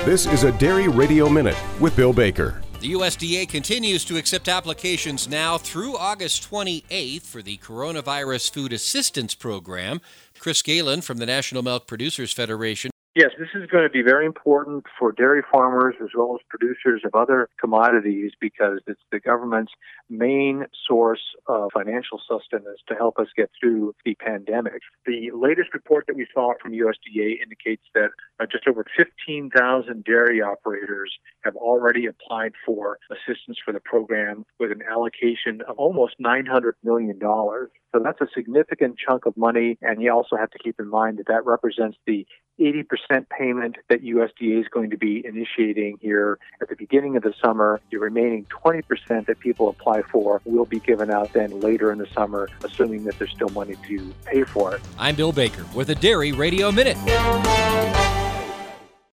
This is a Dairy Radio Minute with Bill Baker. The USDA continues to accept applications now through August 28th for the Coronavirus Food Assistance Program. Chris Galen from the National Milk Producers Federation. Yes, this is going to be very important for dairy farmers as well as producers of other commodities because it's the government's main source of financial sustenance to help us get through the pandemic. The latest report that we saw from USDA indicates that just over 15,000 dairy operators have already applied for assistance for the program with an allocation of almost $900 million. So that's a significant chunk of money, and you also have to keep in mind that that represents the 80% payment that USDA is going to be initiating here at the beginning of the summer. The remaining 20% that people apply for will be given out then later in the summer, assuming that there's still money to pay for it. I'm Bill Baker with a Dairy Radio Minute.